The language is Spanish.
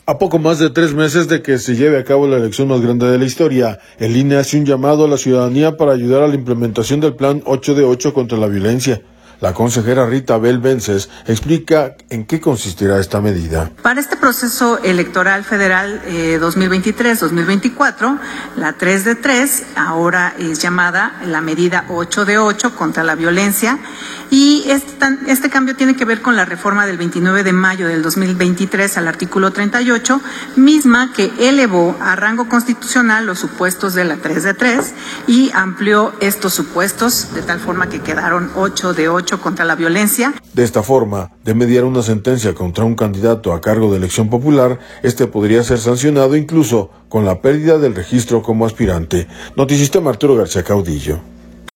A poco más de 3 meses de que se lleve a cabo la elección más grande de la historia, el INE hace un llamado a la ciudadanía para ayudar a la implementación del Plan 8 de 8 contra la violencia. La consejera Rita Bel Vences explica en qué consistirá esta medida. Para este proceso electoral federal 2023-2024, la 3 de 3 ahora es llamada la medida 8 de 8 contra la violencia, y este cambio tiene que ver con la reforma del 29 de mayo del 2023 al artículo 38, misma que elevó a rango constitucional los supuestos de la 3 de 3 y amplió estos supuestos de tal forma que quedaron 8 de 8 contra la violencia. De esta forma, de mediar una sentencia contra un candidato a cargo de elección popular, este podría ser sancionado incluso con la pérdida del registro como aspirante. Notisistema, Arturo García Caudillo.